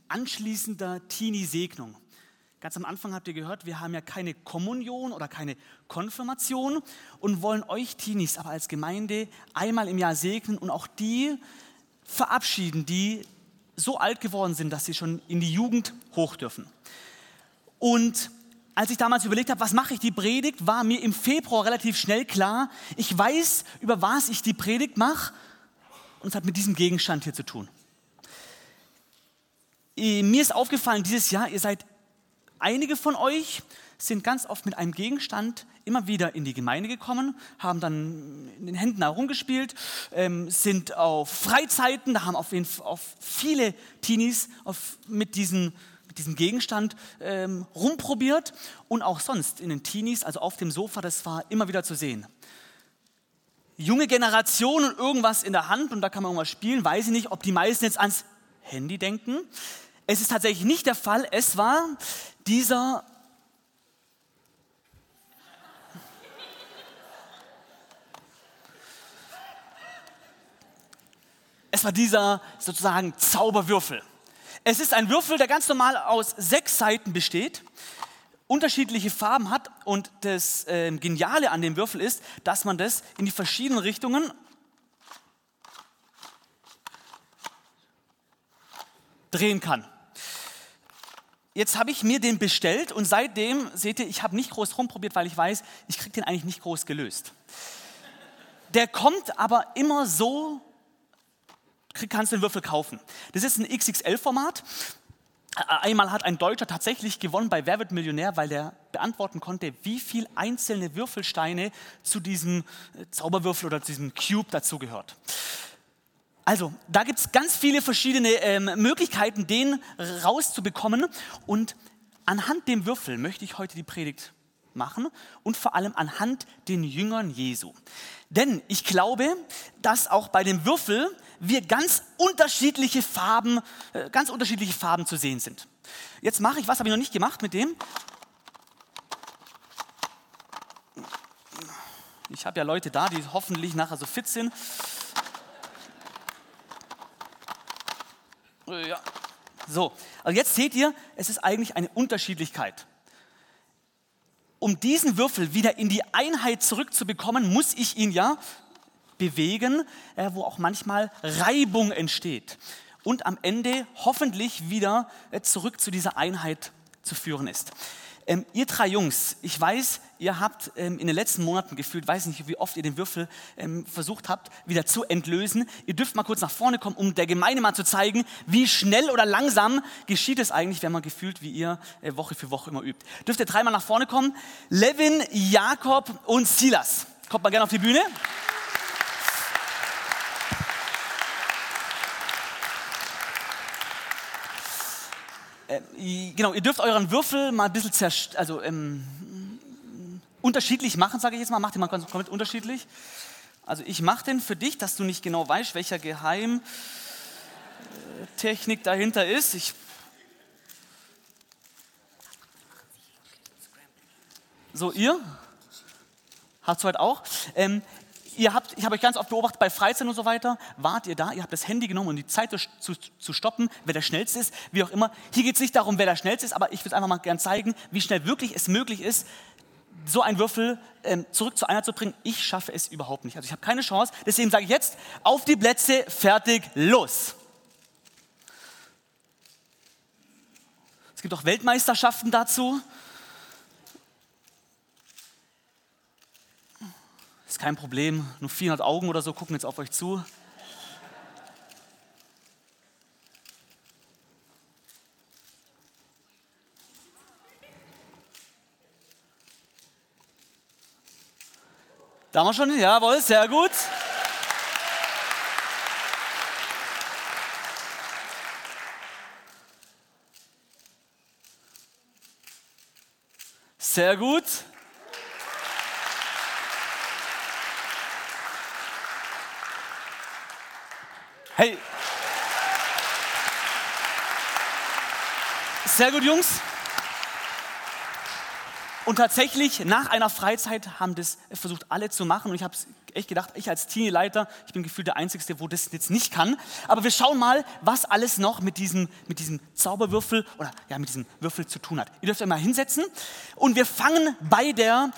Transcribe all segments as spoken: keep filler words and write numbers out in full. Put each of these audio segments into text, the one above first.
anschließender Teenie-Segnung. Ganz am Anfang habt ihr gehört, wir haben ja keine Kommunion oder keine Konfirmation und wollen euch Teenies aber als Gemeinde einmal im Jahr segnen und auch die verabschieden, die so alt geworden sind, dass sie schon in die Jugend hoch dürfen. Und als ich damals überlegt habe, was mache ich die Predigt, war mir im Februar relativ schnell klar, ich weiß, über was ich die Predigt mache und es hat mit diesem Gegenstand hier zu tun. Mir ist aufgefallen, dieses Jahr, ihr seid, einige von euch sind ganz oft mit einem Gegenstand immer wieder in die Gemeinde gekommen, haben dann in den Händen herumgespielt, ähm, sind auf Freizeiten, da haben auf, jeden, auf viele Teenies auf, mit, diesen, mit diesem Gegenstand ähm, rumprobiert und auch sonst in den Teenies, also auf dem Sofa, das war immer wieder zu sehen. Junge Generation und irgendwas in der Hand und da kann man irgendwas spielen, weiß ich nicht, ob die meisten jetzt ans Handy denken. Es ist tatsächlich nicht der Fall, es war dieser Es war dieser sozusagen Zauberwürfel. Es ist ein Würfel, der ganz normal aus sechs Seiten besteht, unterschiedliche Farben hat und das äh, Geniale an dem Würfel ist, dass man das in die verschiedenen Richtungen drehen kann. Jetzt habe ich mir den bestellt und seitdem, seht ihr, ich habe nicht groß rumprobiert, weil ich weiß, ich kriege den eigentlich nicht groß gelöst. Der kommt aber immer so, kannst du den Würfel kaufen. Das ist ein X X L-Format. Einmal hat ein Deutscher tatsächlich gewonnen bei Wer wird Millionär, weil der beantworten konnte, wie viele einzelne Würfelsteine zu diesem Zauberwürfel oder zu diesem Cube dazugehört. Also, da gibt es ganz viele verschiedene ähm, Möglichkeiten, den rauszubekommen. Und anhand dem Würfel möchte ich heute die Predigt machen und vor allem anhand den Jüngern Jesu. Denn ich glaube, dass auch bei dem Würfel wir ganz unterschiedliche Farben, äh, ganz unterschiedliche Farben zu sehen sind. Jetzt mache ich, was habe ich noch nicht gemacht mit dem? Ich habe ja Leute da, die hoffentlich nachher so fit sind. Ja. So, also jetzt seht ihr, es ist eigentlich eine Unterschiedlichkeit. Um diesen Würfel wieder in die Einheit zurückzubekommen, muss ich ihn ja bewegen, äh, wo auch manchmal Reibung entsteht und am Ende hoffentlich wieder äh, zurück zu dieser Einheit zu führen ist. Ähm, ihr drei Jungs, ich weiß, ihr habt ähm, in den letzten Monaten gefühlt, weiß nicht, wie oft ihr den Würfel ähm, versucht habt, wieder zu entlösen. Ihr dürft mal kurz nach vorne kommen, um der Gemeinde mal zu zeigen, wie schnell oder langsam geschieht es eigentlich, wenn man gefühlt, wie ihr äh, Woche für Woche immer übt. Dürft ihr dreimal nach vorne kommen? Levin, Jakob und Silas. Kommt mal gerne auf die Bühne. Äh, genau, ihr dürft euren Würfel mal ein bisschen zerst- also, ähm, unterschiedlich machen, sage ich jetzt mal. Macht den mal komplett unterschiedlich. Also ich mache den für dich, dass du nicht genau weißt, welcher Geheimtechnik dahinter ist. Ich so, ihr? Habt soweit auch? Ähm, Ihr habt, ich habe euch ganz oft beobachtet bei Freizeit und so weiter, wart ihr da, ihr habt das Handy genommen, um die Zeit zu, zu stoppen, wer der Schnellste ist, wie auch immer. Hier geht es nicht darum, wer der Schnellste ist, aber ich will einfach mal gerne zeigen, wie schnell wirklich es möglich ist, so einen Würfel ähm, zurück zur Einheit zu bringen. Ich schaffe es überhaupt nicht. Also ich habe keine Chance, deswegen sage ich jetzt, auf die Plätze, fertig, los. Es gibt auch Weltmeisterschaften dazu. Ist kein Problem, nur vierhundert Augen oder so gucken jetzt auf euch zu. Da haben wir schon, jawohl, sehr gut. Sehr gut. Hey, sehr gut, Jungs. Und tatsächlich, nach einer Freizeit haben das versucht alle zu machen und ich habe es echt gedacht, ich als Teenie-Leiter, ich bin gefühlt der Einzige, wo das jetzt nicht kann. Aber wir schauen mal, was alles noch mit diesem, mit diesem Zauberwürfel oder ja, mit diesem Würfel zu tun hat. Ihr dürft euch mal hinsetzen und wir fangen bei der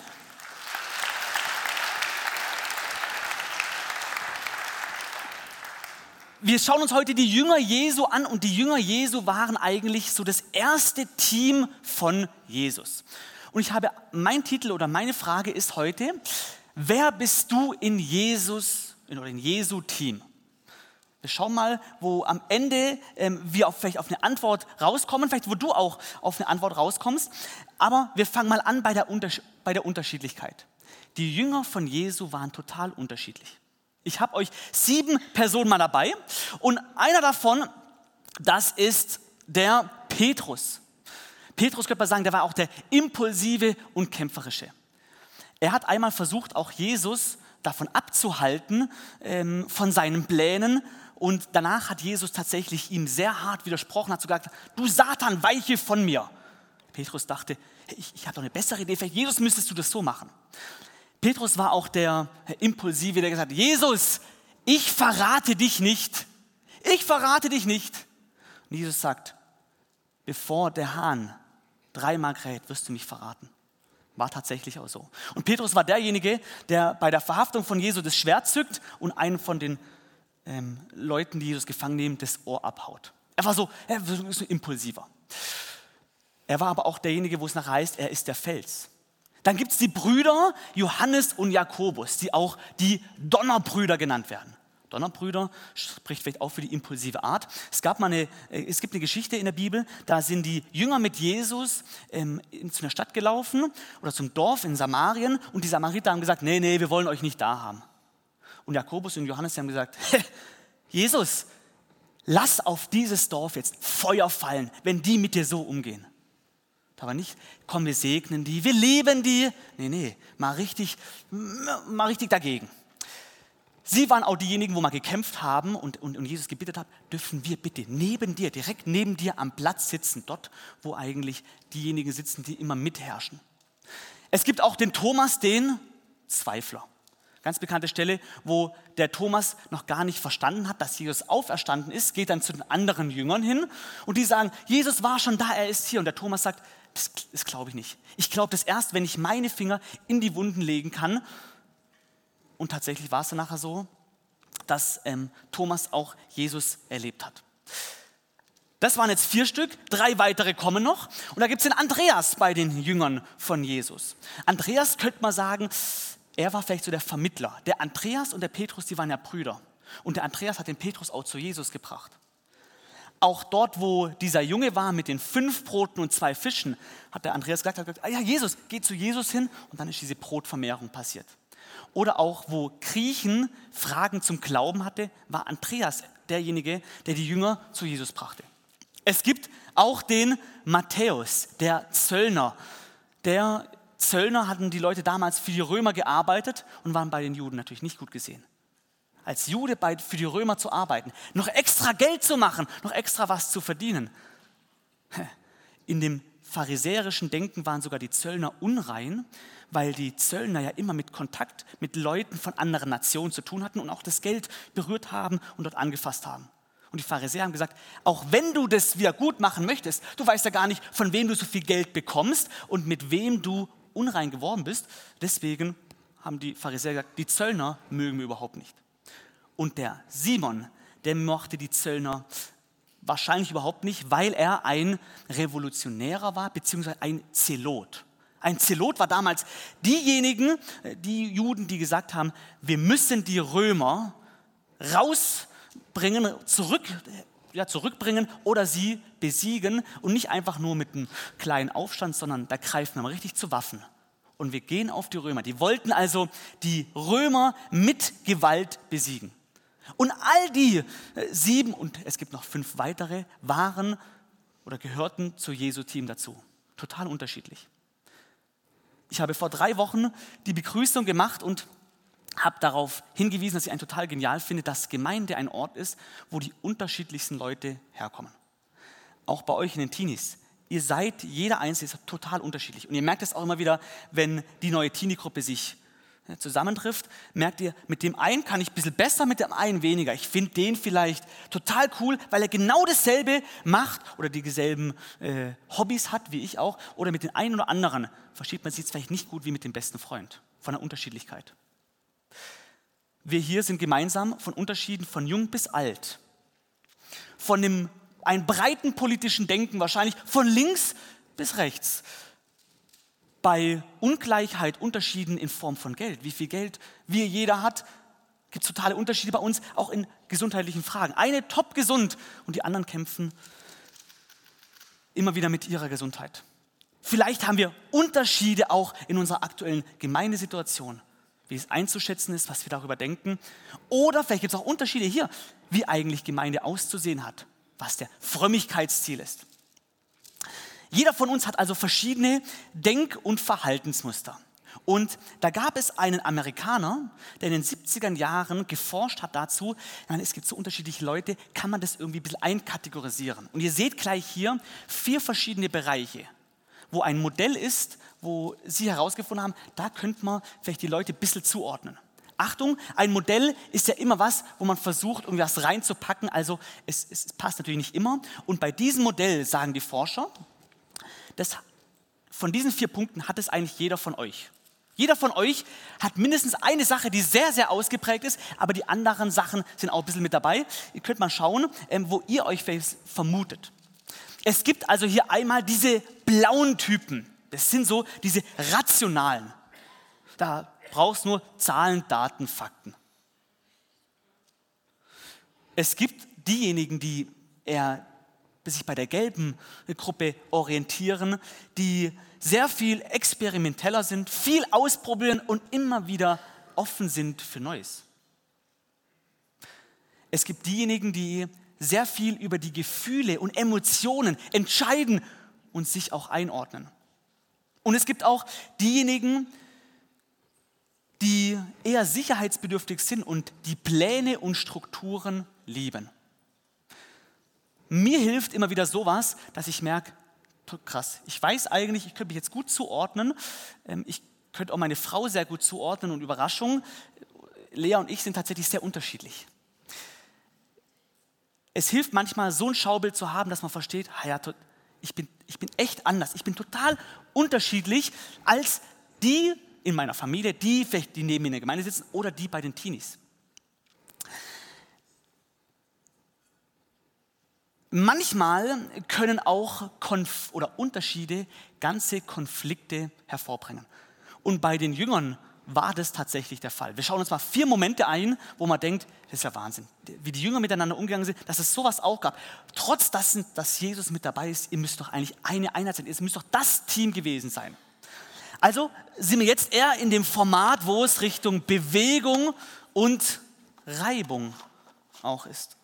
Wir schauen uns heute die Jünger Jesu an und die Jünger Jesu waren eigentlich so das erste Team von Jesus. Und ich habe, mein Titel oder meine Frage ist heute, wer bist du in Jesus oder in Jesu Team? Wir schauen mal, wo am Ende ähm, wir auf, vielleicht auf eine Antwort rauskommen, vielleicht wo du auch auf eine Antwort rauskommst. Aber wir fangen mal an bei der, Unters- bei der Unterschiedlichkeit. Die Jünger von Jesu waren total unterschiedlich. Ich habe euch sieben Personen mal dabei und einer davon, das ist der Petrus. Petrus könnte man sagen, der war auch der impulsive und kämpferische. Er hat einmal versucht, auch Jesus davon abzuhalten, ähm, von seinen Plänen. Und danach hat Jesus tatsächlich ihm sehr hart widersprochen, hat sogar gesagt, du Satan, weiche von mir. Petrus dachte, hey, ich, ich habe doch eine bessere Idee, vielleicht Jesus müsstest du das so machen. Petrus war auch der Impulsive, der gesagt hat, Jesus, ich verrate dich nicht. Ich verrate dich nicht. Und Jesus sagt, bevor der Hahn dreimal kräht, wirst du mich verraten. War tatsächlich auch so. Und Petrus war derjenige, der bei der Verhaftung von Jesus das Schwert zückt und einen von den ähm, Leuten, die Jesus gefangen nehmen, das Ohr abhaut. Er war so, er war so impulsiver. Er war aber auch derjenige, wo es nachher heißt, er ist der Fels. Dann gibt es die Brüder Johannes und Jakobus, die auch die Donnerbrüder genannt werden. Donnerbrüder spricht vielleicht auch für die impulsive Art. Es, gab mal eine, es gibt eine Geschichte in der Bibel, da sind die Jünger mit Jesus ähm, zu einer Stadt gelaufen oder zum Dorf in Samarien und die Samariter haben gesagt, nee, nee, wir wollen euch nicht da haben. Und Jakobus und Johannes haben gesagt, Jesus, lass auf dieses Dorf jetzt Feuer fallen, wenn die mit dir so umgehen. Aber nicht, komm, wir segnen die, wir lieben die. Nee, nee, mal richtig, mal richtig dagegen. Sie waren auch diejenigen, wo wir gekämpft haben und, und, und Jesus gebeten hat, dürfen wir bitte neben dir, direkt neben dir am Platz sitzen, dort, wo eigentlich diejenigen sitzen, die immer mitherrschen. Es gibt auch den Thomas, den Zweifler. Ganz bekannte Stelle, wo der Thomas noch gar nicht verstanden hat, dass Jesus auferstanden ist, geht dann zu den anderen Jüngern hin und die sagen, Jesus war schon da, er ist hier. Und der Thomas sagt, das, das glaube ich nicht. Ich glaube das erst, wenn ich meine Finger in die Wunden legen kann. Und tatsächlich war es dann nachher so, dass ähm, Thomas auch Jesus erlebt hat. Das waren jetzt vier Stück, drei weitere kommen noch. Und da gibt es den Andreas bei den Jüngern von Jesus. Andreas könnte man sagen, er war vielleicht so der Vermittler. Der Andreas und der Petrus, die waren ja Brüder. Und der Andreas hat den Petrus auch zu Jesus gebracht. Auch dort, wo dieser Junge war mit den fünf Broten und zwei Fischen, hat der Andreas gesagt, hat gesagt, ah ja, Jesus, geh zu Jesus hin. Und dann ist diese Brotvermehrung passiert. Oder auch, wo Griechen Fragen zum Glauben hatte, war Andreas derjenige, der die Jünger zu Jesus brachte. Es gibt auch den Matthäus, der Zöllner. Der Zöllner hatten die Leute damals für die Römer gearbeitet und waren bei den Juden natürlich nicht gut gesehen. Als Jude bei, für die Römer zu arbeiten, noch extra Geld zu machen, noch extra was zu verdienen. In dem pharisäerischen Denken waren sogar die Zöllner unrein, weil die Zöllner ja immer mit Kontakt mit Leuten von anderen Nationen zu tun hatten und auch das Geld berührt haben und dort angefasst haben. Und die Pharisäer haben gesagt, auch wenn du das wieder gut machen möchtest, du weißt ja gar nicht, von wem du so viel Geld bekommst und mit wem du unrein geworden bist. Deswegen haben die Pharisäer gesagt, die Zöllner mögen wir überhaupt nicht. Und der Simon, der mochte die Zöllner wahrscheinlich überhaupt nicht, weil er ein Revolutionärer war, beziehungsweise ein Zelot. Ein Zelot war damals diejenigen, die Juden, die gesagt haben, wir müssen die Römer rausbringen, zurück, ja, zurückbringen oder sie besiegen und nicht einfach nur mit einem kleinen Aufstand, sondern da greifen wir mal richtig zu Waffen. Und wir gehen auf die Römer. Die wollten also die Römer mit Gewalt besiegen. Und all die sieben, und es gibt noch fünf weitere, waren oder gehörten zu Jesu Team dazu. Total unterschiedlich. Ich habe vor drei Wochen die Begrüßung gemacht und habe darauf hingewiesen, dass ich ein total genial finde, dass Gemeinde ein Ort ist, wo die unterschiedlichsten Leute herkommen. Auch bei euch in den Teenies. Ihr seid, jeder Einzelne ist total unterschiedlich. Und ihr merkt es auch immer wieder, wenn die neue Teenie-Gruppe sich zusammentrifft, merkt ihr, mit dem einen kann ich ein bisschen besser, mit dem einen weniger. Ich finde den vielleicht total cool, weil er genau dasselbe macht oder dieselben äh, Hobbys hat, wie ich auch. Oder mit den einen oder anderen versteht man sich jetzt vielleicht nicht gut wie mit dem besten Freund, von der Unterschiedlichkeit. Wir hier sind gemeinsam von Unterschieden von jung bis alt. Von dem, einem breiten politischen Denken wahrscheinlich von links bis rechts. Bei Ungleichheit, Unterschieden in Form von Geld, wie viel Geld wir jeder hat, gibt es totale Unterschiede bei uns, auch in gesundheitlichen Fragen. Eine top gesund und die anderen kämpfen immer wieder mit ihrer Gesundheit. Vielleicht haben wir Unterschiede auch in unserer aktuellen Gemeindesituation, wie es einzuschätzen ist, was wir darüber denken. Oder vielleicht gibt es auch Unterschiede hier, wie eigentlich Gemeinde auszusehen hat, was der Frömmigkeitsziel ist. Jeder von uns hat also verschiedene Denk- und Verhaltensmuster. Und da gab es einen Amerikaner, der in den siebziger Jahren geforscht hat dazu, nein, es gibt so unterschiedliche Leute, kann man das irgendwie ein bisschen einkategorisieren. Und ihr seht gleich hier vier verschiedene Bereiche, wo ein Modell ist, wo Sie herausgefunden haben, da könnte man vielleicht die Leute ein bisschen zuordnen. Achtung, ein Modell ist ja immer was, wo man versucht, irgendwas reinzupacken, also es, es passt natürlich nicht immer. Und bei diesem Modell sagen die Forscher, Das, von diesen vier Punkten hat es eigentlich jeder von euch. Jeder von euch hat mindestens eine Sache, die sehr, sehr ausgeprägt ist, aber die anderen Sachen sind auch ein bisschen mit dabei. Ihr könnt mal schauen, ähm, wo ihr euch vermutet. Es gibt also hier einmal diese blauen Typen. Das sind so diese rationalen. Da brauchst du nur Zahlen, Daten, Fakten. Es gibt diejenigen, die eher sich bei der gelben Gruppe orientieren, die sehr viel experimenteller sind, viel ausprobieren und immer wieder offen sind für Neues. Es gibt diejenigen, die sehr viel über die Gefühle und Emotionen entscheiden und sich auch einordnen. Und es gibt auch diejenigen, die eher sicherheitsbedürftig sind und die Pläne und Strukturen lieben. Mir hilft immer wieder sowas, dass ich merke, krass, ich weiß eigentlich, ich könnte mich jetzt gut zuordnen. Ich könnte auch meine Frau sehr gut zuordnen und Überraschung, Lea und ich sind tatsächlich sehr unterschiedlich. Es hilft manchmal, so ein Schaubild zu haben, dass man versteht, ja, ich bin, ich bin echt anders. Ich bin total unterschiedlich als die in meiner Familie, die vielleicht die neben mir in der Gemeinde sitzen oder die bei den Teenies. Manchmal können auch Konf- oder Unterschiede ganze Konflikte hervorbringen. Und bei den Jüngern war das tatsächlich der Fall. Wir schauen uns mal vier Momente ein, wo man denkt, das ist ja Wahnsinn, wie die Jünger miteinander umgegangen sind, dass es sowas auch gab. Trotz dessen, dass Jesus mit dabei ist, ihr müsst doch eigentlich eine Einheit sein, ihr müsst doch das Team gewesen sein. Also sind wir jetzt eher in dem Format, wo es Richtung Bewegung und Reibung auch ist.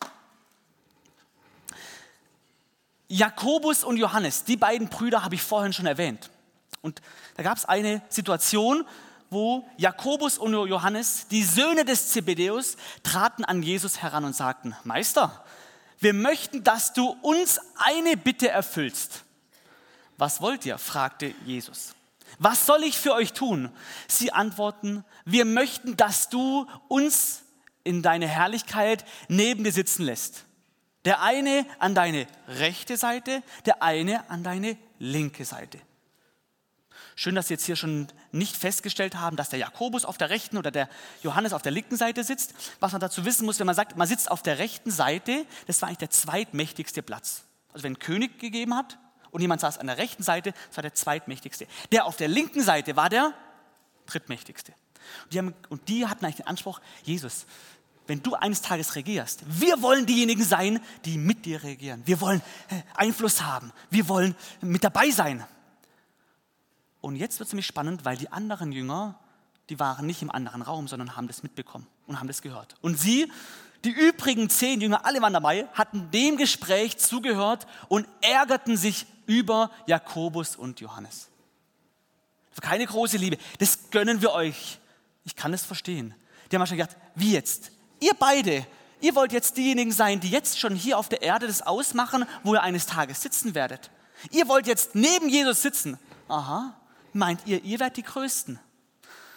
Jakobus und Johannes, die beiden Brüder habe ich vorhin schon erwähnt. Und da gab es eine Situation, wo Jakobus und Johannes, die Söhne des Zebedäus, traten an Jesus heran und sagten, Meister, wir möchten, dass du uns eine Bitte erfüllst. Was wollt ihr? Fragte Jesus. Was soll ich für euch tun? Sie antworten, wir möchten, dass du uns in deine Herrlichkeit neben dir sitzen lässt. Der eine an deine rechte Seite, der eine an deine linke Seite. Schön, dass Sie jetzt hier schon nicht festgestellt haben, dass der Jakobus auf der rechten oder der Johannes auf der linken Seite sitzt. Was man dazu wissen muss, wenn man sagt, man sitzt auf der rechten Seite, das war eigentlich der zweitmächtigste Platz. Also wenn ein König gegeben hat und jemand saß an der rechten Seite, das war der zweitmächtigste. Der auf der linken Seite war der drittmächtigste. Und die, haben, und die hatten eigentlich den Anspruch, Jesus, wenn du eines Tages regierst, wir wollen diejenigen sein, die mit dir regieren. Wir wollen Einfluss haben. Wir wollen mit dabei sein. Und jetzt wird es nämlich spannend, weil die anderen Jünger, die waren nicht im anderen Raum, sondern haben das mitbekommen und haben das gehört. Und sie, die übrigen zehn Jünger, alle waren dabei, hatten dem Gespräch zugehört und ärgerten sich über Jakobus und Johannes. Keine große Liebe, das gönnen wir euch. Ich kann es verstehen. Die haben wahrscheinlich gedacht, wie jetzt? Ihr beide, ihr wollt jetzt diejenigen sein, die jetzt schon hier auf der Erde das ausmachen, wo ihr eines Tages sitzen werdet. Ihr wollt jetzt neben Jesus sitzen. Aha, meint ihr, ihr werdet die Größten?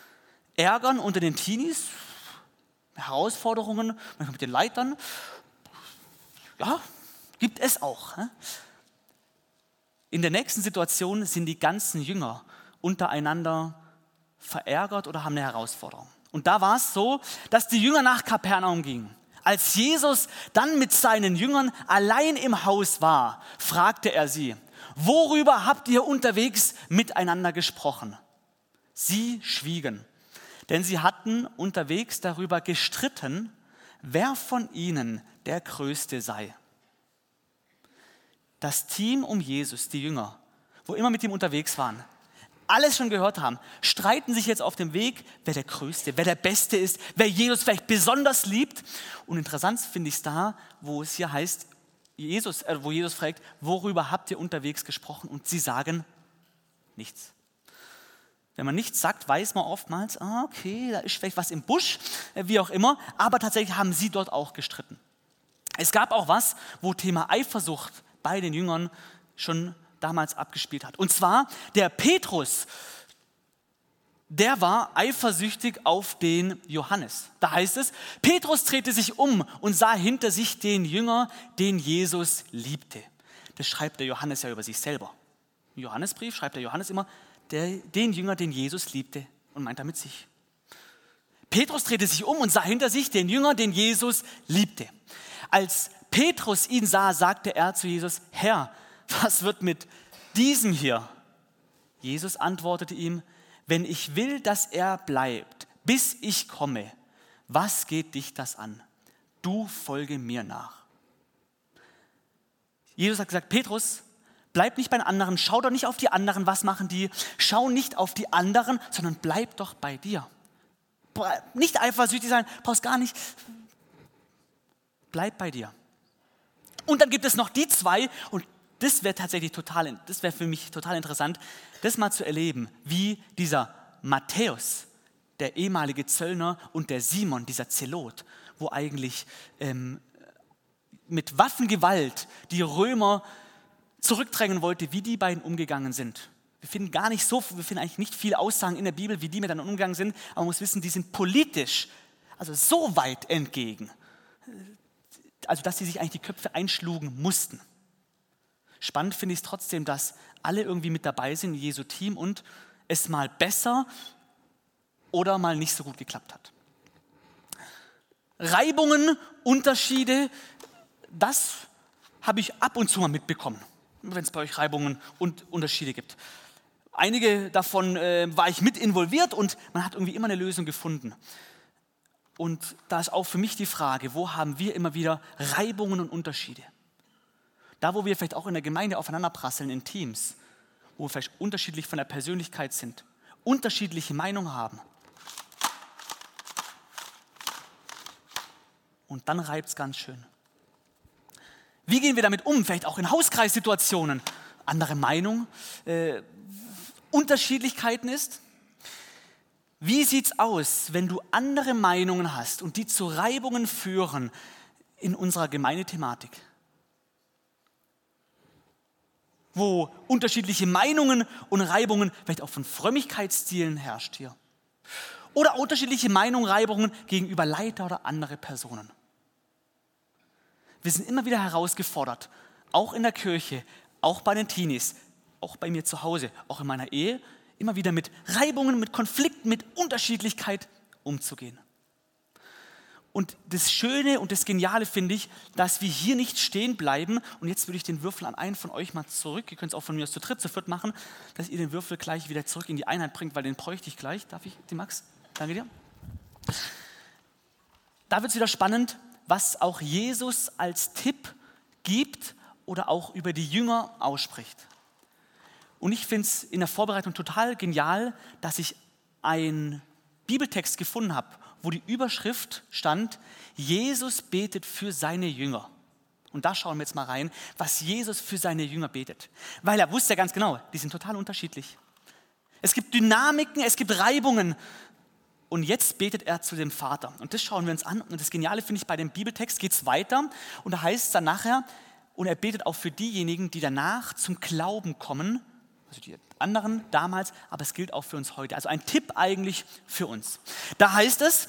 Ärgern unter den Teenies, Herausforderungen, manchmal mit den Leitern. Ja, gibt es auch. In der nächsten Situation sind die ganzen Jünger untereinander verärgert oder haben eine Herausforderung. Und da war es so, dass die Jünger nach Kapernaum gingen. Als Jesus dann mit seinen Jüngern allein im Haus war, fragte er sie: Worüber habt ihr unterwegs miteinander gesprochen? Sie schwiegen, denn sie hatten unterwegs darüber gestritten, wer von ihnen der Größte sei. Das Team um Jesus, die Jünger, wo immer mit ihm unterwegs waren, alles schon gehört haben, streiten sich jetzt auf dem Weg, wer der Größte, wer der Beste ist, wer Jesus vielleicht besonders liebt. Und interessant finde ich es da, wo es hier heißt, Jesus, äh, wo Jesus fragt, worüber habt ihr unterwegs gesprochen? Und sie sagen nichts. Wenn man nichts sagt, weiß man oftmals, ah, okay, da ist vielleicht was im Busch, äh, wie auch immer. Aber tatsächlich haben sie dort auch gestritten. Es gab auch was, wo Thema Eifersucht bei den Jüngern schon damals abgespielt hat. Und zwar der Petrus, der war eifersüchtig auf den Johannes. Da heißt es, Petrus drehte sich um und sah hinter sich den Jünger, den Jesus liebte. Das schreibt der Johannes ja über sich selber. Im Johannesbrief schreibt der Johannes immer, der, den Jünger, den Jesus liebte, und meint damit sich. Petrus drehte sich um und sah hinter sich den Jünger, den Jesus liebte. Als Petrus ihn sah, sagte er zu Jesus: Herr, was wird mit diesem hier? Jesus antwortete ihm: Wenn ich will, dass er bleibt, bis ich komme, was geht dich das an? Du folge mir nach. Jesus hat gesagt: Petrus, bleib nicht bei den anderen, schau doch nicht auf die anderen, was machen die? Schau nicht auf die anderen, sondern bleib doch bei dir. Nicht eifersüchtig sein, brauchst gar nicht. Bleib bei dir. Und dann gibt es noch die zwei, und das wäre tatsächlich total, das wäre für mich total interessant, das mal zu erleben, wie dieser Matthäus, der ehemalige Zöllner, und der Simon, dieser Zelot, wo eigentlich ähm, mit Waffengewalt die Römer zurückdrängen wollte, wie die beiden umgegangen sind. Wir finden gar nicht so, wir finden eigentlich nicht viele Aussagen in der Bibel, wie die miteinander umgegangen sind, aber man muss wissen, die sind politisch, also so weit entgegen, also dass sie sich eigentlich die Köpfe einschlugen mussten. Spannend finde ich es trotzdem, dass alle irgendwie mit dabei sind in Jesu Team und es mal besser oder mal nicht so gut geklappt hat. Reibungen, Unterschiede, das habe ich ab und zu mal mitbekommen, wenn es bei euch Reibungen und Unterschiede gibt. Einige davon äh, war ich mit involviert und man hat irgendwie immer eine Lösung gefunden. Und da ist auch für mich die Frage, wo haben wir immer wieder Reibungen und Unterschiede? Da, wo wir vielleicht auch in der Gemeinde aufeinanderprasseln, in Teams, wo wir vielleicht unterschiedlich von der Persönlichkeit sind, unterschiedliche Meinungen haben. Und dann reibt es ganz schön. Wie gehen wir damit um? Vielleicht auch in Hauskreissituationen. Andere Meinung, äh, Unterschiedlichkeiten ist. Wie sieht es aus, wenn du andere Meinungen hast und die zu Reibungen führen in unserer Gemeindethematik? Wo unterschiedliche Meinungen und Reibungen vielleicht auch von Frömmigkeitsstilen herrscht hier. Oder unterschiedliche Meinungen, Reibungen gegenüber Leiter oder andere Personen. Wir sind immer wieder herausgefordert, auch in der Kirche, auch bei den Teenies, auch bei mir zu Hause, auch in meiner Ehe, immer wieder mit Reibungen, mit Konflikten, mit Unterschiedlichkeit umzugehen. Und das Schöne und das Geniale finde ich, dass wir hier nicht stehen bleiben. Und jetzt würde ich den Würfel an einen von euch mal zurück, ihr könnt es auch von mir aus zu dritt, zu viert machen, dass ihr den Würfel gleich wieder zurück in die Einheit bringt, weil den bräuchte ich gleich. Darf ich, die Max? Danke dir. Da wird es wieder spannend, was auch Jesus als Tipp gibt oder auch über die Jünger ausspricht. Und ich finde es in der Vorbereitung total genial, dass ich einen Bibeltext gefunden habe, wo die Überschrift stand: Jesus betet für seine Jünger. Und da schauen wir jetzt mal rein, was Jesus für seine Jünger betet. Weil er wusste ja ganz genau, die sind total unterschiedlich. Es gibt Dynamiken, es gibt Reibungen. Und jetzt betet er zu dem Vater. Und das schauen wir uns an. Und das Geniale finde ich, bei dem Bibeltext geht es weiter. Und da heißt es dann nachher, und er betet auch für diejenigen, die danach zum Glauben kommen also die anderen damals, aber es gilt auch für uns heute. Also ein Tipp eigentlich für uns. Da heißt es,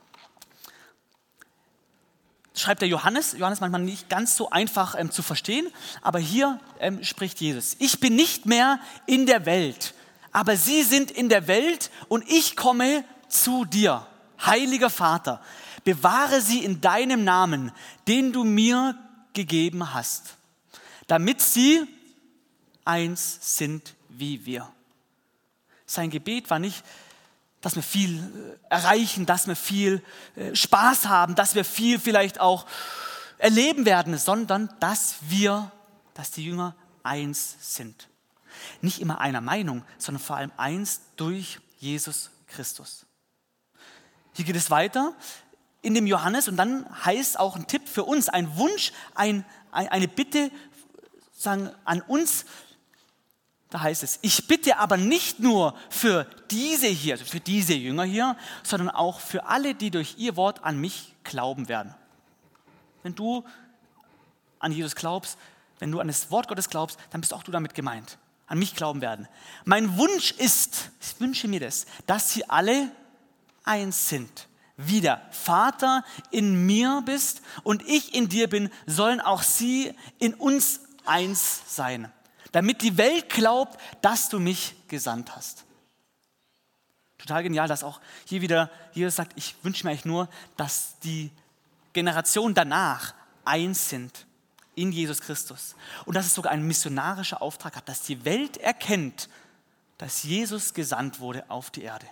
schreibt der Johannes, Johannes manchmal nicht ganz so einfach ähm, zu verstehen, aber hier ähm, spricht Jesus. Ich bin nicht mehr in der Welt, aber sie sind in der Welt und ich komme zu dir. Heiliger Vater, bewahre sie in deinem Namen, den du mir gegeben hast, damit sie eins sind wie wir. Sein Gebet war nicht, dass wir viel erreichen, dass wir viel Spaß haben, dass wir viel vielleicht auch erleben werden, sondern dass wir, dass die Jünger eins sind. Nicht immer einer Meinung, sondern vor allem eins durch Jesus Christus. Hier geht es weiter in dem Johannes und dann heißt auch ein Tipp für uns, ein Wunsch, ein, ein, eine Bitte sagen, an uns. Da heißt es, ich bitte aber nicht nur für diese hier, also für diese Jünger hier, sondern auch für alle, die durch ihr Wort an mich glauben werden. Wenn du an Jesus glaubst, wenn du an das Wort Gottes glaubst, dann bist auch du damit gemeint. An mich glauben werden. Mein Wunsch ist, ich wünsche mir das, dass sie alle eins sind. Wie der Vater in mir bist und ich in dir bin, sollen auch sie in uns eins sein, damit die Welt glaubt, dass du mich gesandt hast. Total genial, dass auch hier wieder Jesus sagt, ich wünsche mir eigentlich nur, dass die Generationen danach eins sind in Jesus Christus. Und dass es sogar einen missionarischen Auftrag hat, dass die Welt erkennt, dass Jesus gesandt wurde auf die Erde.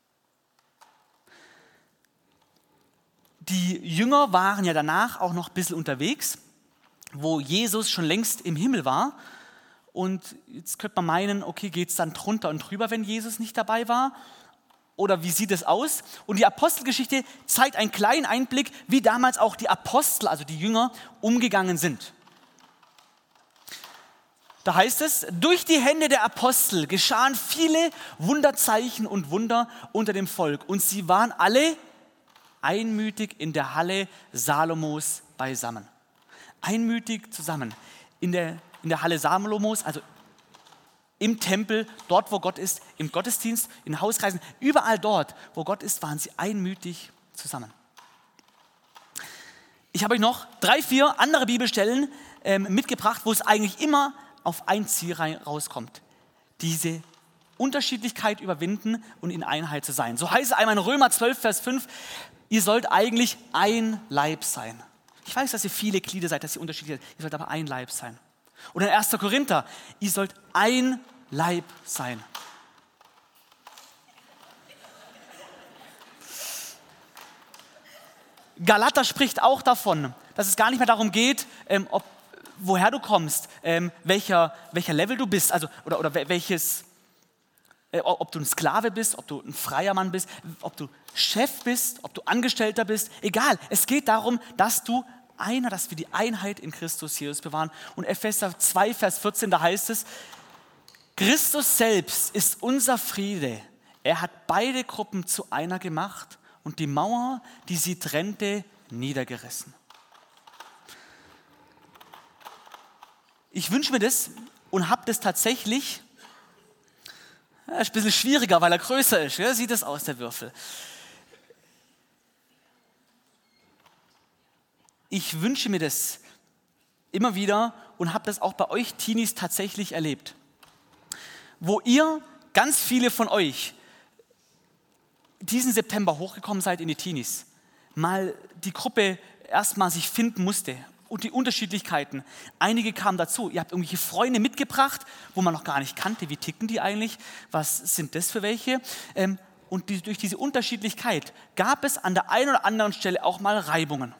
Die Jünger waren ja danach auch noch ein bisschen unterwegs, wo Jesus schon längst im Himmel war. Und jetzt könnte man meinen, okay, geht es dann drunter und drüber, wenn Jesus nicht dabei war? Oder wie sieht es aus? Und die Apostelgeschichte zeigt einen kleinen Einblick, wie damals auch die Apostel, also die Jünger, umgegangen sind. Da heißt es, durch die Hände der Apostel geschahen viele Wunderzeichen und Wunder unter dem Volk. Und sie waren alle einmütig in der Halle Salomos beisammen. Einmütig zusammen. In der, in der Halle Salomos, also im Tempel, dort wo Gott ist, im Gottesdienst, in Hauskreisen, überall dort, wo Gott ist, waren sie einmütig zusammen. Ich habe euch noch drei, vier andere Bibelstellen ähm, mitgebracht, wo es eigentlich immer auf ein Ziel rein, rauskommt. Diese Unterschiedlichkeit überwinden und in Einheit zu sein. So heißt es einmal in Römer zwölf, Vers fünf, ihr sollt eigentlich ein Leib sein. Ich weiß, dass ihr viele Glieder seid, dass ihr unterschiedlich seid, ihr sollt aber ein Leib sein. Oder in erster Korinther, ihr sollt ein Leib sein. Galater spricht auch davon, dass es gar nicht mehr darum geht, ähm, ob, woher du kommst, ähm, welcher, welcher Level du bist, also, oder, oder welches, äh, ob du ein Sklave bist, ob du ein freier Mann bist, ob du Chef bist, ob du Angestellter bist, egal. Es geht darum, dass du einer, dass wir die Einheit in Christus Jesus bewahren. Und Epheser zwei, Vers vierzehn, da heißt es, Christus selbst ist unser Friede. Er hat beide Gruppen zu einer gemacht und die Mauer, die sie trennte, niedergerissen. Ich wünsche mir das und habe das tatsächlich, ja, ist ein bisschen schwieriger, weil er größer ist. Ja, sieht das aus, der Würfel. Ich wünsche mir das immer wieder und habe das auch bei euch Teenies tatsächlich erlebt. Wo ihr, ganz viele von euch, diesen September hochgekommen seid in die Teenies, mal die Gruppe erstmal sich finden musste und die Unterschiedlichkeiten. Einige kamen dazu, ihr habt irgendwelche Freunde mitgebracht, wo man noch gar nicht kannte, wie ticken die eigentlich, was sind das für welche? Und die, durch diese Unterschiedlichkeit gab es an der einen oder anderen Stelle auch mal Reibungen.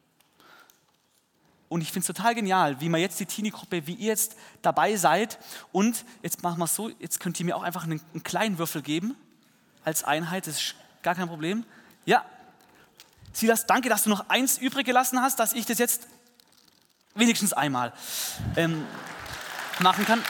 Und ich finde es total genial, wie man jetzt die Teenie-Gruppe, wie ihr jetzt dabei seid. Und jetzt machen wir es so, jetzt könnt ihr mir auch einfach einen, einen kleinen Würfel geben als Einheit, das ist gar kein Problem. Ja, Silas, danke, dass du noch eins übrig gelassen hast, dass ich das jetzt wenigstens einmal ähm, machen kann.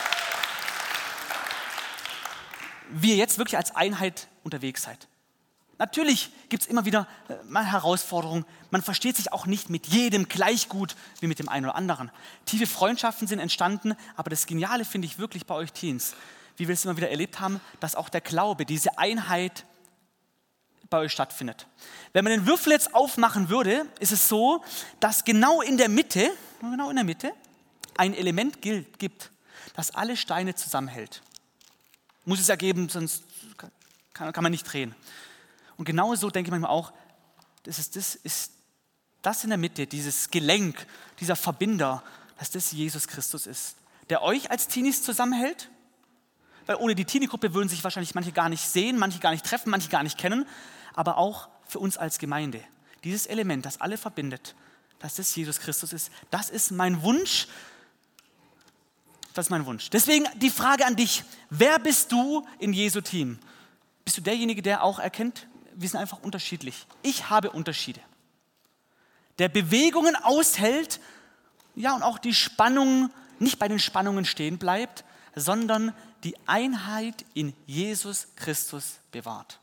Wie ihr jetzt wirklich als Einheit unterwegs seid. Natürlich gibt es immer wieder äh, mal Herausforderungen. Man versteht sich auch nicht mit jedem gleich gut wie mit dem einen oder anderen. Tiefe Freundschaften sind entstanden, aber das Geniale finde ich wirklich bei euch Teens, wie wir es immer wieder erlebt haben, dass auch der Glaube, diese Einheit bei euch stattfindet. Wenn man den Würfel jetzt aufmachen würde, ist es so, dass genau in der Mitte, genau in der Mitte, ein Element gilt, gibt, das alle Steine zusammenhält. Muss es ja geben, sonst kann, kann man nicht drehen. Und genau so denke ich manchmal auch, das ist, das ist das in der Mitte, dieses Gelenk, dieser Verbinder, dass das Jesus Christus ist, der euch als Teenies zusammenhält. Weil ohne die Teenie-Gruppe würden sich wahrscheinlich manche gar nicht sehen, manche gar nicht treffen, manche gar nicht kennen, aber auch für uns als Gemeinde. Dieses Element, das alle verbindet, dass das Jesus Christus ist, das ist mein Wunsch. Das ist mein Wunsch. Deswegen die Frage an dich, wer bist du in Jesu Team? Bist du derjenige, der auch erkennt, wir sind einfach unterschiedlich. Ich habe Unterschiede. Der Bewegungen aushält, ja, und auch die Spannung, nicht bei den Spannungen stehen bleibt, sondern die Einheit in Jesus Christus bewahrt.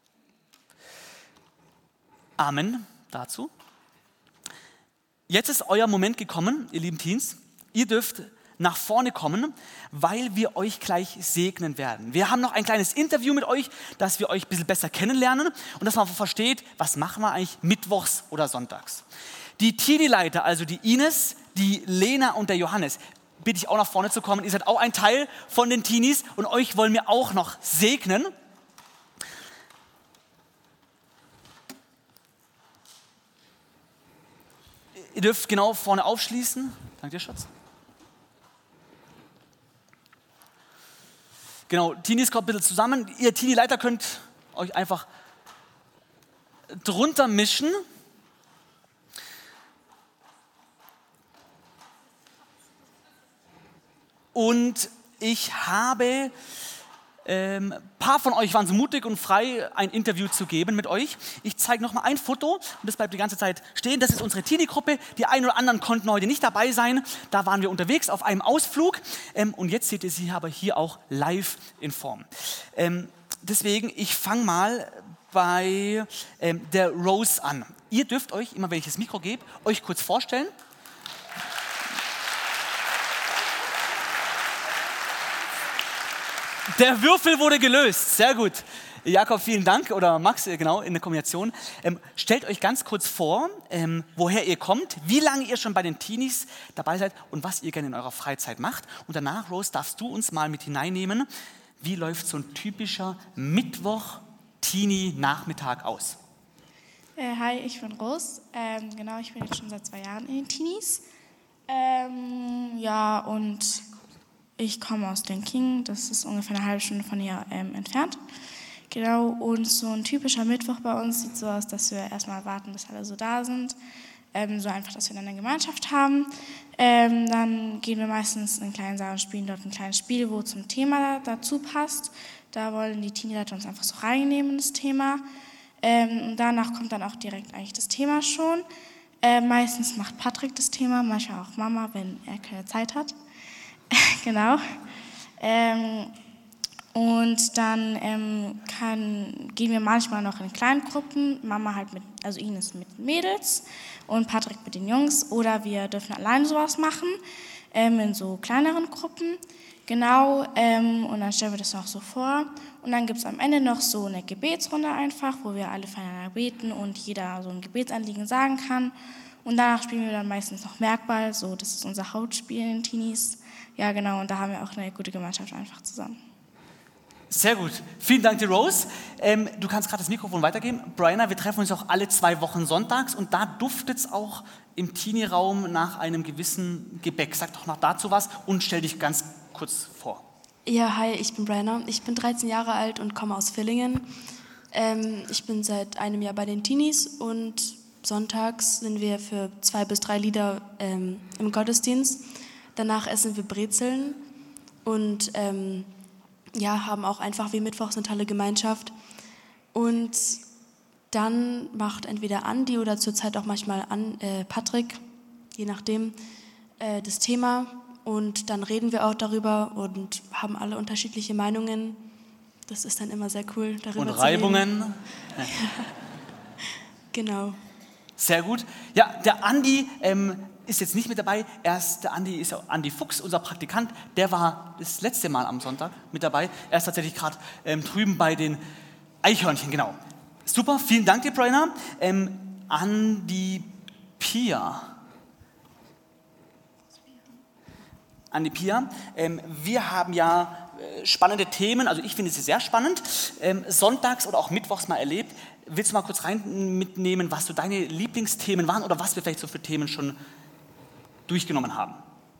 Amen dazu. Jetzt ist euer Moment gekommen, ihr lieben Teens. Ihr dürft nach vorne kommen, weil wir euch gleich segnen werden. Wir haben noch ein kleines Interview mit euch, dass wir euch ein bisschen besser kennenlernen und dass man versteht, was machen wir eigentlich mittwochs oder sonntags. Die Teenie-Leiter, also die Ines, die Lena und der Johannes, bitte ich auch nach vorne zu kommen. Ihr seid auch ein Teil von den Teenies und euch wollen wir auch noch segnen. Ihr dürft genau vorne aufschließen. Danke dir, Schatz. Genau, Teenies kommt ein bisschen zusammen. Ihr Teenie-Leiter könnt euch einfach drunter mischen. Und ich habe, ähm, ein paar von euch waren so mutig und frei, ein Interview zu geben mit euch. Ich zeige noch mal ein Foto und das bleibt die ganze Zeit stehen. Das ist unsere Teenie-Gruppe. Die einen oder anderen konnten heute nicht dabei sein. Da waren wir unterwegs auf einem Ausflug. Ähm, und jetzt seht ihr sie aber hier auch live in Form. Ähm, deswegen, ich fange mal bei ähm, der Rose an. Ihr dürft euch, immer wenn ich das Mikro gebe, euch kurz vorstellen. Der Würfel wurde gelöst, sehr gut. Jakob, vielen Dank, oder Max, genau, in der Kombination. Ähm, stellt euch ganz kurz vor, ähm, woher ihr kommt, wie lange ihr schon bei den Teenies dabei seid und was ihr gerne in eurer Freizeit macht. Und danach, Rose, darfst du uns mal mit hineinnehmen, wie läuft so ein typischer Mittwoch-Teenie-Nachmittag aus? Äh, hi, ich bin Rose. Ähm, genau, ich bin jetzt schon seit zwei Jahren in den Teenies. Ähm, ja, und ich komme aus Lenking, das ist ungefähr eine halbe Stunde von hier ähm, entfernt. Genau, und so ein typischer Mittwoch bei uns sieht so aus, dass wir erstmal warten, bis alle so da sind. Ähm, so einfach, dass wir dann eine Gemeinschaft haben. Ähm, dann gehen wir meistens in einen kleinen Saal und spielen dort ein kleines Spiel, wo zum Thema dazu passt. Da wollen die Teenie-Leiter uns einfach so reinnehmen in das Thema. Ähm, und danach kommt dann auch direkt eigentlich das Thema schon. Ähm, meistens macht Patrick das Thema, manchmal auch Mama, wenn er keine Zeit hat. Genau. Ähm, und dann ähm, kann, gehen wir manchmal noch in kleinen Gruppen. Mama halt mit, also Ines mit Mädels und Patrick mit den Jungs. Oder wir dürfen alleine sowas machen, ähm, in so kleineren Gruppen. Genau, ähm, und dann stellen wir das noch so vor. Und dann gibt es am Ende noch so eine Gebetsrunde einfach, wo wir alle füreinander beten und jeder so ein Gebetsanliegen sagen kann. Und danach spielen wir dann meistens noch Merkball, so das ist unser Hauptspiel in den Teenies. Ja, genau, und da haben wir auch eine gute Gemeinschaft einfach zusammen. Sehr gut. Vielen Dank, die Rose. Ähm, du kannst gerade das Mikrofon weitergeben. Brianna, wir treffen uns auch alle zwei Wochen sonntags und da duftet es auch im Teenie-Raum nach einem gewissen Gebäck. Sag doch noch dazu was und stell dich ganz kurz vor. Ja, hi, ich bin Brianna. Ich bin dreizehn Jahre alt und komme aus Villingen. Ähm, ich bin seit einem Jahr bei den Teenies und sonntags sind wir für zwei bis drei Lieder ähm, im Gottesdienst. Danach essen wir Brezeln und ähm, ja, haben auch einfach wie Mittwochs eine tolle Gemeinschaft. Und dann macht entweder Andi oder zurzeit auch manchmal an, äh, Patrick, je nachdem, äh, das Thema. Und dann reden wir auch darüber und haben alle unterschiedliche Meinungen das ist dann immer sehr cool, darüber Und zu Reibungen. reden. Genau. Sehr gut. Ja, der Andi ähm, ist jetzt nicht mit dabei. Erst der Andi ist ja Andi Fuchs, unser Praktikant. Der war das letzte Mal am Sonntag mit dabei. Er ist tatsächlich gerade ähm, drüben bei den Eichhörnchen, genau. Super, vielen Dank dir, Brainer. Ähm, Andi Pia. Andi Pia. Ähm, wir haben ja äh, spannende Themen, also ich finde sie sehr spannend, ähm, sonntags oder auch mittwochs mal erlebt. Willst du mal kurz rein mitnehmen, was so deine Lieblingsthemen waren oder was wir vielleicht so für Themen schon durchgenommen haben?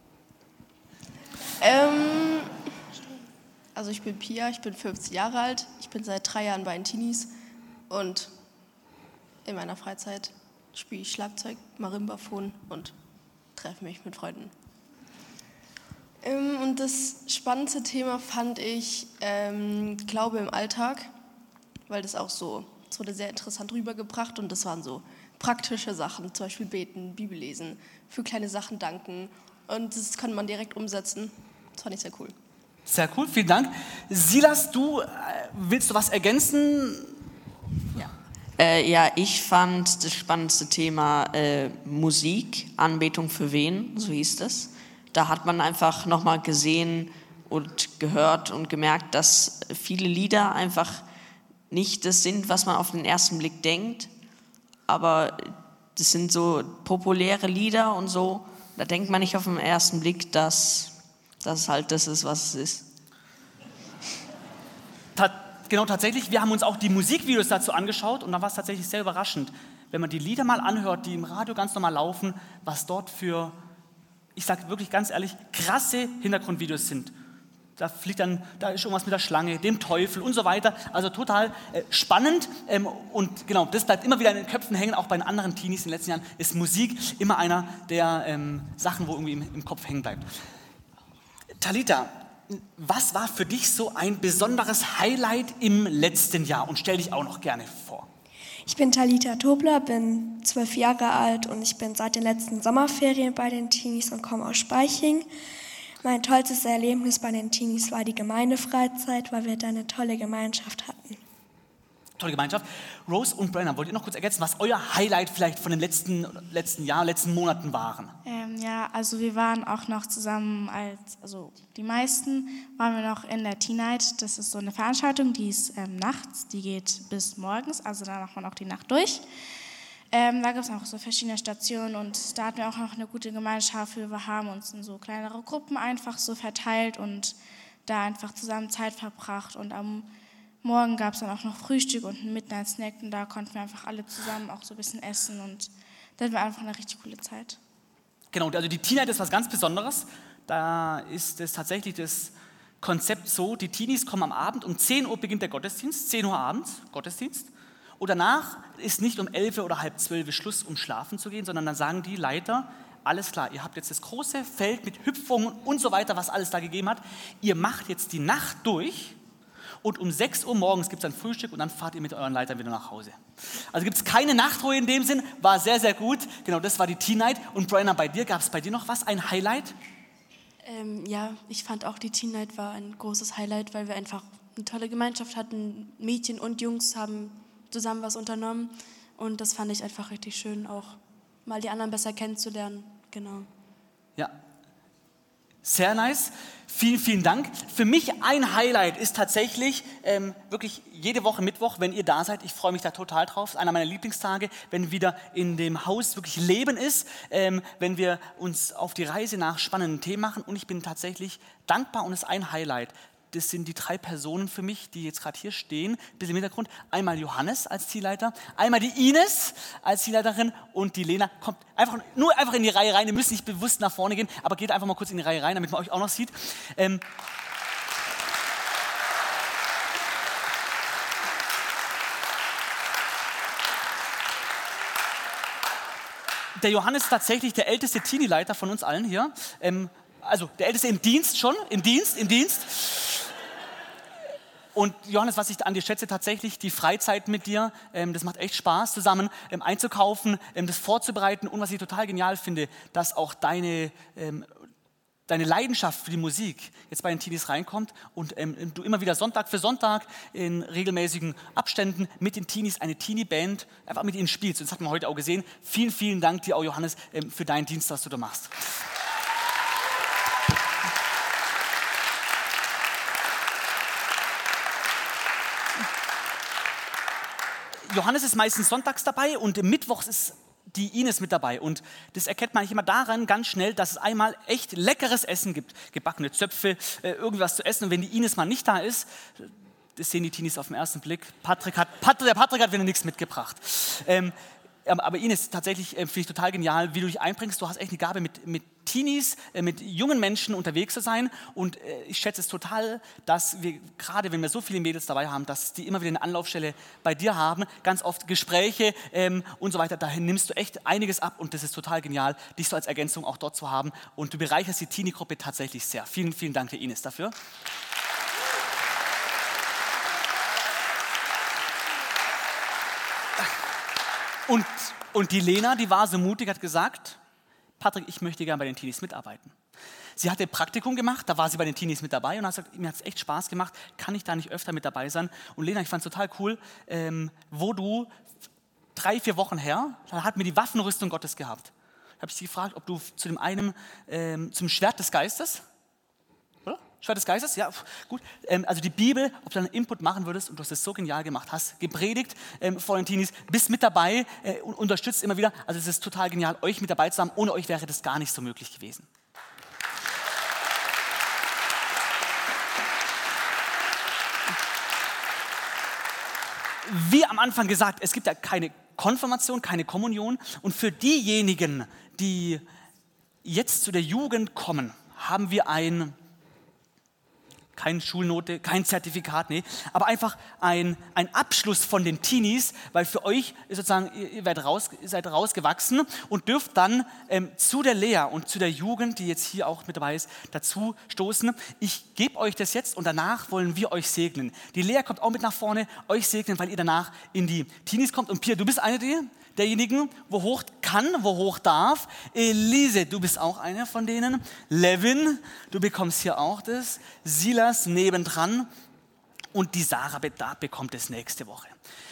Ähm, also ich bin Pia, ich bin fünfzehn Jahre alt, ich bin seit drei Jahren bei den Teenies und in meiner Freizeit spiele ich Schlagzeug, Marimbaphon und treffe mich mit Freunden. Ähm, und das spannendste Thema fand ich ähm, Glaube im Alltag, weil das auch so, es wurde sehr interessant rübergebracht und das waren so praktische Sachen, zum Beispiel beten, Bibel lesen, für kleine Sachen danken und das konnte man direkt umsetzen. Das fand ich sehr cool. Sehr cool, vielen Dank. Silas, du, äh, willst du was ergänzen? Ja. Äh, ja, ich fand das spannendste Thema äh, Musik, Anbetung für wen, so hieß es. Da hat man einfach nochmal gesehen und gehört und gemerkt, dass viele Lieder einfach nicht das sind, was man auf den ersten Blick denkt, aber das sind so populäre Lieder und so, da denkt man nicht auf den ersten Blick, dass das halt das ist, was es ist. Ta- genau, tatsächlich, wir haben uns auch die Musikvideos dazu angeschaut und da war es tatsächlich sehr überraschend, wenn man die Lieder mal anhört, die im Radio ganz normal laufen, was dort für, ich sage wirklich ganz ehrlich, krasse Hintergrundvideos sind. Da fliegt dann, da ist irgendwas mit der Schlange, dem Teufel und so weiter. Also total äh, spannend ähm, und genau, das bleibt immer wieder in den Köpfen hängen, auch bei den anderen Teenies in den letzten Jahren ist Musik immer einer der ähm, Sachen, wo irgendwie im, im Kopf hängen bleibt. Talita, was war für dich so ein besonderes Highlight im letzten Jahr? Und stell dich auch noch gerne vor. Ich bin Talita Tobler, bin zwölf Jahre alt und ich bin seit den letzten Sommerferien bei den Teenies und komme aus Speiching. Mein tollstes Erlebnis bei den Teenies war die Gemeindefreizeit, weil wir da eine tolle Gemeinschaft hatten. Tolle Gemeinschaft. Rose und Brenner, wollt ihr noch kurz ergänzen, was euer Highlight vielleicht von den letzten, letzten Jahren, letzten Monaten waren? Ähm, ja, also wir waren auch noch zusammen als, also die meisten waren wir noch in der Teen Night. Das ist so eine Veranstaltung, die ist ähm, nachts, die geht bis morgens, also da macht man auch die Nacht durch. Ähm, da gibt es auch so verschiedene Stationen und da hatten wir auch noch eine gute Gemeinschaft. Wir haben uns in so kleinere Gruppen einfach so verteilt und da einfach zusammen Zeit verbracht. Und am Morgen gab es dann auch noch Frühstück und einen Midnight-Snack und da konnten wir einfach alle zusammen auch so ein bisschen essen und da hatten wir einfach eine richtig coole Zeit. Genau, also die Teen Night ist was ganz Besonderes. Da ist es tatsächlich das Konzept so, die Teenies kommen am Abend, um zehn Uhr beginnt der Gottesdienst, zehn Uhr abends, Gottesdienst. Und danach ist nicht um elf oder halb zwölf Schluss, um schlafen zu gehen, sondern dann sagen die Leiter, alles klar, ihr habt jetzt das große Feld mit Hüpfungen und so weiter, was alles da gegeben hat. Ihr macht jetzt die Nacht durch und um sechs Uhr morgens gibt es ein Frühstück und dann fahrt ihr mit euren Leitern wieder nach Hause. Also gibt es keine Nachtruhe in dem Sinn, war sehr, sehr gut. Genau, das war die Teen Night. Und Brianna, bei dir, gab es bei dir noch was, ein Highlight? Ähm, ja, ich fand auch die Teen Night war ein großes Highlight, weil wir einfach eine tolle Gemeinschaft hatten. Mädchen und Jungs haben zusammen was unternommen und das fand ich einfach richtig schön, auch mal die anderen besser kennenzulernen. Genau. Ja, sehr nice. Vielen, vielen Dank. Für mich ein Highlight ist tatsächlich ähm, wirklich jede Woche Mittwoch, wenn ihr da seid. Ich freue mich da total drauf. Das ist einer meiner Lieblingstage, wenn wieder in dem Haus wirklich Leben ist, ähm, wenn wir uns auf die Reise nach spannenden Themen machen. Und ich bin tatsächlich dankbar und es ist ein Highlight. Das sind die drei Personen für mich, die jetzt gerade hier stehen, ein bisschen im Hintergrund. Einmal Johannes als Teamleiter, einmal die Ines als Teamleiterin und die Lena. Kommt einfach, nur einfach in die Reihe rein. Ihr müsst nicht bewusst nach vorne gehen, aber geht einfach mal kurz in die Reihe rein, damit man euch auch noch sieht. Ähm der Johannes ist tatsächlich der älteste Teenie-Leiter von uns allen hier. Ähm also der älteste im Dienst schon, im Dienst, im Dienst. Und Johannes, was ich an dir schätze, tatsächlich die Freizeit mit dir, ähm, das macht echt Spaß, zusammen ähm, einzukaufen, ähm, das vorzubereiten und was ich total genial finde, dass auch deine, ähm, deine Leidenschaft für die Musik jetzt bei den Teenies reinkommt und ähm, du immer wieder Sonntag für Sonntag in regelmäßigen Abständen mit den Teenies eine Teenie-Band einfach mit ihnen spielst. Und das hat man heute auch gesehen. Vielen, vielen Dank dir auch, Johannes, ähm, für deinen Dienst, was du da machst. Johannes ist meistens sonntags dabei und mittwochs ist die Ines mit dabei. Und das erkennt man eigentlich immer daran ganz schnell, dass es einmal echt leckeres Essen gibt. Gebackene Zöpfe, äh, irgendwas zu essen. Und wenn die Ines mal nicht da ist, das sehen die Teenies auf den ersten Blick, Patrick hat, Patrick, der Patrick hat wieder nichts mitgebracht. Ähm, aber Ines, tatsächlich äh, finde ich total genial, wie du dich einbringst. Du hast echt eine Gabe, mit, mit Teenies, äh, mit jungen Menschen unterwegs zu sein. Und äh, ich schätze es total, dass wir, gerade wenn wir so viele Mädels dabei haben, dass die immer wieder eine Anlaufstelle bei dir haben. Ganz oft Gespräche ähm, und so weiter. Dahin nimmst du echt einiges ab und das ist total genial, dich so als Ergänzung auch dort zu haben. Und du bereicherst die Teenie-Gruppe tatsächlich sehr. Vielen, vielen Dank dir, Ines, dafür. Und, und die Lena, die war so mutig, hat gesagt, Patrick, ich möchte gerne bei den Teenies mitarbeiten. Sie hatte Praktikum gemacht, da war sie bei den Teenies mit dabei und hat gesagt, mir hat es echt Spaß gemacht, kann ich da nicht öfter mit dabei sein? Und Lena, ich fand es total cool, ähm, wo du drei, vier Wochen her, da hatten wir die Waffenrüstung Gottes gehabt. Da habe ich sie gefragt, ob du zu dem einen, ähm, zum Schwert des Geistes, Schwert des Geistes, ja, gut. Ähm, also die Bibel, ob du einen Input machen würdest und du hast es so genial gemacht, hast gepredigt ähm, vor den Teenies, bist mit dabei äh, und unterstützt immer wieder. Also es ist total genial, euch mit dabei zu haben. Ohne euch wäre das gar nicht so möglich gewesen. Wie am Anfang gesagt, es gibt ja keine Konfirmation, keine Kommunion. Und für diejenigen, die jetzt zu der Jugend kommen, haben wir ein keine Schulnote, kein Zertifikat, nee, aber einfach ein, ein Abschluss von den Teenies, weil für euch ist sozusagen, ihr werdet raus, ihr seid rausgewachsen und dürft dann ähm, zu der Lea und zu der Jugend, die jetzt hier auch mit dabei ist, dazu stoßen. Ich gebe euch das jetzt und danach wollen wir euch segnen. Die Lea kommt auch mit nach vorne, euch segnen, weil ihr danach in die Teenies kommt. Und Pia, du bist eine der, derjenigen, wo hoch kann, wo hoch darf. Elise, du bist auch eine von denen. Levin, du bekommst hier auch das. Silas nebendran. Und die Sarah bekommt es nächste Woche.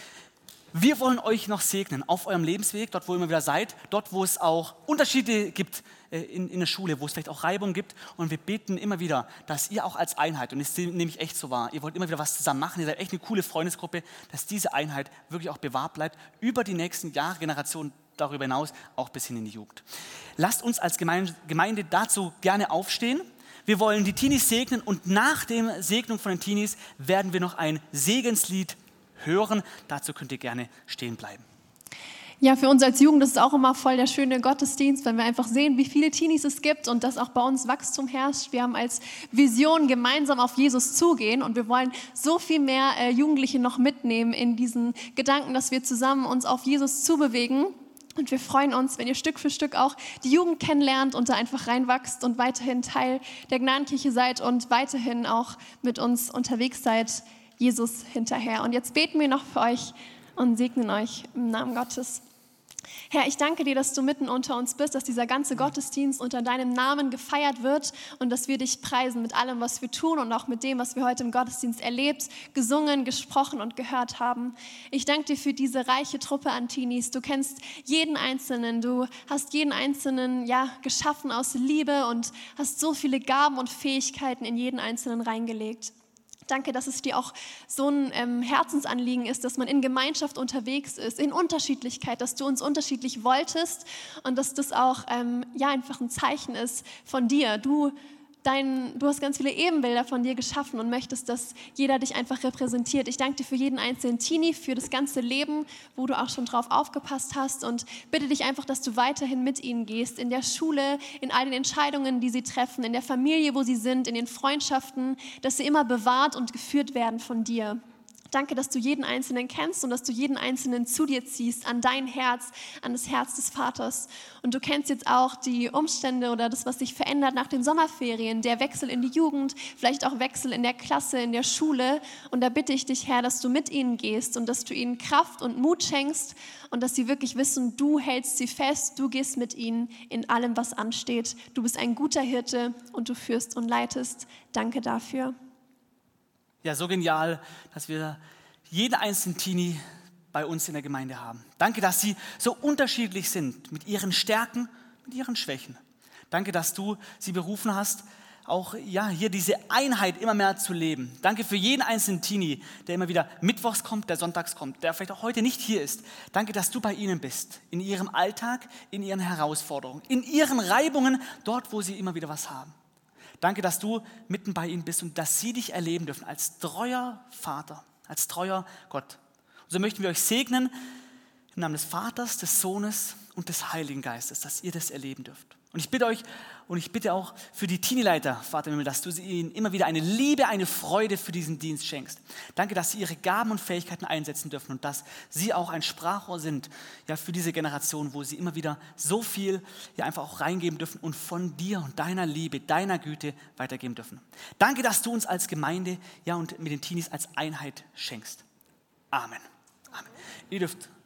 Wir wollen euch noch segnen auf eurem Lebensweg, dort wo ihr immer wieder seid, dort wo es auch Unterschiede gibt äh, in, in der Schule, wo es vielleicht auch Reibung gibt. Und wir beten immer wieder, dass ihr auch als Einheit, und das nehme ich echt so wahr, ihr wollt immer wieder was zusammen machen, ihr seid echt eine coole Freundesgruppe, dass diese Einheit wirklich auch bewahrt bleibt, über die nächsten Jahre, Generationen darüber hinaus, auch bis hin in die Jugend. Lasst uns als Gemeinde, Gemeinde dazu gerne aufstehen. Wir wollen die Teenies segnen und nach der Segnung von den Teenies werden wir noch ein Segenslied hören. Dazu könnt ihr gerne stehen bleiben. Ja, für uns als Jugend ist es auch immer voll der schöne Gottesdienst, wenn wir einfach sehen, wie viele Teenies es gibt und dass auch bei uns Wachstum herrscht. Wir haben als Vision gemeinsam auf Jesus zugehen und wir wollen so viel mehr äh, Jugendliche noch mitnehmen in diesen Gedanken, dass wir zusammen uns auf Jesus zubewegen. Und wir freuen uns, wenn ihr Stück für Stück auch die Jugend kennenlernt und da einfach reinwachst und weiterhin Teil der Gnadenkirche seid und weiterhin auch mit uns unterwegs seid, Jesus hinterher. Und jetzt beten wir noch für euch und segnen euch im Namen Gottes. Herr, ich danke dir, dass du mitten unter uns bist, dass dieser ganze Gottesdienst unter deinem Namen gefeiert wird und dass wir dich preisen mit allem, was wir tun und auch mit dem, was wir heute im Gottesdienst erlebt, gesungen, gesprochen und gehört haben. Ich danke dir für diese reiche Truppe an Teenies. Du kennst jeden Einzelnen, du hast jeden Einzelnen ja, geschaffen aus Liebe und hast so viele Gaben und Fähigkeiten in jeden Einzelnen reingelegt. Danke, dass es dir auch so ein ähm, Herzensanliegen ist, dass man in Gemeinschaft unterwegs ist, in Unterschiedlichkeit, dass du uns unterschiedlich wolltest und dass das auch ähm, ja, einfach ein Zeichen ist von dir. Du, dein, du hast ganz viele Ebenbilder von dir geschaffen und möchtest, dass jeder dich einfach repräsentiert. Ich danke dir für jeden einzelnen Teenie, für das ganze Leben, wo du auch schon drauf aufgepasst hast und bitte dich einfach, dass du weiterhin mit ihnen gehst, in der Schule, in all den Entscheidungen, die sie treffen, in der Familie, wo sie sind, in den Freundschaften, dass sie immer bewahrt und geführt werden von dir. Danke, dass du jeden Einzelnen kennst und dass du jeden Einzelnen zu dir ziehst, an dein Herz, an das Herz des Vaters. Und du kennst jetzt auch die Umstände oder das, was sich verändert nach den Sommerferien, der Wechsel in die Jugend, vielleicht auch Wechsel in der Klasse, in der Schule. Und da bitte ich dich, Herr, dass du mit ihnen gehst und dass du ihnen Kraft und Mut schenkst und dass sie wirklich wissen, du hältst sie fest, du gehst mit ihnen in allem, was ansteht. Du bist ein guter Hirte und du führst und leitest. Danke dafür. Ja, so genial, dass wir jeden einzelnen Teenie bei uns in der Gemeinde haben. Danke, dass sie so unterschiedlich sind mit ihren Stärken, mit ihren Schwächen. Danke, dass du sie berufen hast, auch ja, hier diese Einheit immer mehr zu leben. Danke für jeden einzelnen Teenie, der immer wieder mittwochs kommt, der sonntags kommt, der vielleicht auch heute nicht hier ist. Danke, dass du bei ihnen bist, in ihrem Alltag, in ihren Herausforderungen, in ihren Reibungen, dort, wo sie immer wieder was haben. Danke, dass du mitten bei ihnen bist und dass sie dich erleben dürfen als treuer Vater, als treuer Gott. Und so möchten wir euch segnen im Namen des Vaters, des Sohnes und des Heiligen Geistes, dass ihr das erleben dürft. Und ich bitte euch und ich bitte auch für die Teenie-Leiter, Vater im Himmel, dass du ihnen immer wieder eine Liebe, eine Freude für diesen Dienst schenkst. Danke, dass sie ihre Gaben und Fähigkeiten einsetzen dürfen und dass sie auch ein Sprachrohr sind, ja, für diese Generation, wo sie immer wieder so viel ja, einfach auch reingeben dürfen und von dir und deiner Liebe, deiner Güte weitergeben dürfen. Danke, dass du uns als Gemeinde ja, und mit den Teenies als Einheit schenkst. Amen. Amen. Ihr dürft